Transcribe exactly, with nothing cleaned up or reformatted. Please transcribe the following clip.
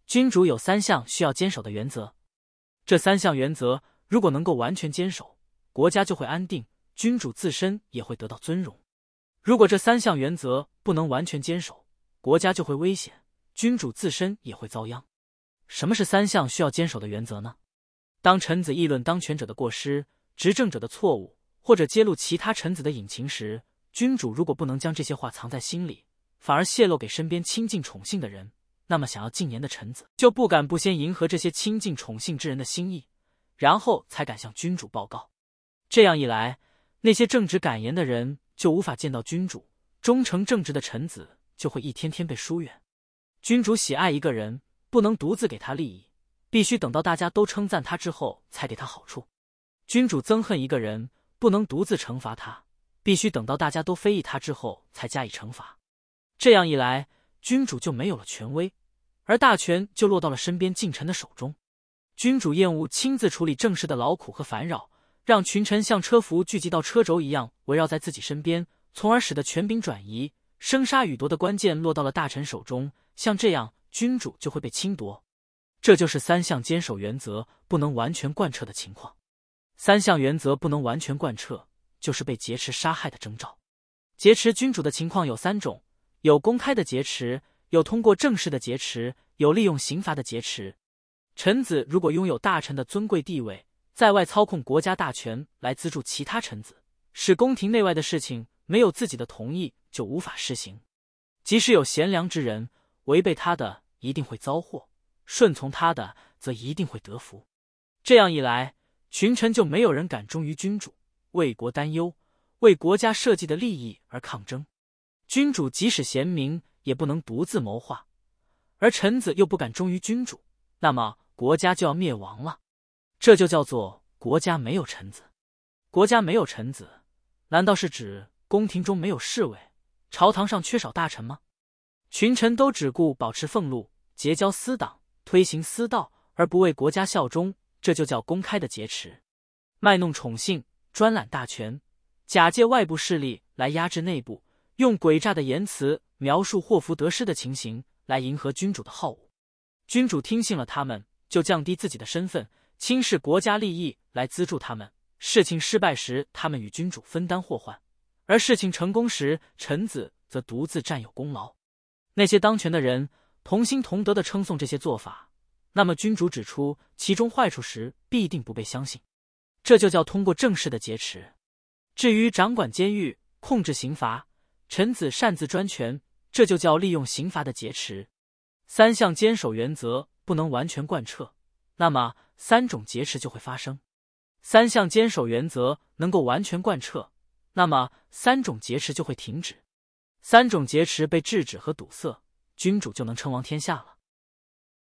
君主有三项需要坚守的原则，这三项原则如果能够完全坚守，国家就会安定，君主自身也会得到尊荣。如果这三项原则不能完全坚守，国家就会危险，君主自身也会遭殃。什么是三项需要坚守的原则呢？当臣子议论当权者的过失、执政者的错误，或者揭露其他臣子的隐情时，君主如果不能将这些话藏在心里，反而泄露给身边亲近宠幸的人，那么想要进言的臣子就不敢不先迎合这些亲近宠幸之人的心意，然后才敢向君主报告。这样一来，那些正直敢言的人就无法见到君主，忠诚正直的臣子就会一天天被疏远。君主喜爱一个人，不能独自给他利益，必须等到大家都称赞他之后才给他好处。君主憎恨一个人，不能独自惩罚他，必须等到大家都非议他之后才加以惩罚。这样一来，君主就没有了权威，而大权就落到了身边近臣的手中。君主厌恶亲自处理政事的劳苦和烦扰，让群臣像车服聚集到车轴一样围绕在自己身边，从而使得权柄转移，生杀予夺的关键落到了大臣手中，像这样君主就会被侵夺。这就是三项坚守原则不能完全贯彻的情况。三项原则不能完全贯彻，就是被劫持杀害的征兆。劫持君主的情况有三种，有公开的劫持，有通过正式的劫持，有利用刑罚的劫持。臣子如果拥有大臣的尊贵地位，在外操控国家大权来资助其他臣子，使宫廷内外的事情没有自己的同意就无法施行。即使有贤良之人，违背他的一定会遭祸，顺从他的则一定会得福。这样一来，群臣就没有人敢忠于君主，为国担忧，为国家社稷的利益而抗争。君主即使贤明，也不能独自谋划，而臣子又不敢忠于君主，那么国家就要灭亡了。这就叫做国家没有臣子。国家没有臣子，难道是指宫廷中没有侍卫，朝堂上缺少大臣吗？群臣都只顾保持俸禄，结交私党，推行私道，而不为国家效忠，这就叫公开的劫持。卖弄宠幸，专揽大权，假借外部势力来压制内部，用诡诈的言辞描述祸福得失的情形，来迎合君主的好恶。君主听信了他们，就降低自己的身份，轻视国家利益来资助他们。事情失败时，他们与君主分担祸患，而事情成功时，臣子则独自占有功劳。那些当权的人同心同德地称颂这些做法，那么君主指出其中坏处时，必定不被相信。这就叫通过正式的劫持。至于掌管监狱、控制刑罚，臣子擅自专权，这就叫利用刑罚的劫持。三项坚守原则不能完全贯彻，那么三种劫持就会发生。三项坚守原则能够完全贯彻，那么三种劫持就会停止。三种劫持被制止和堵塞，君主就能称王天下了。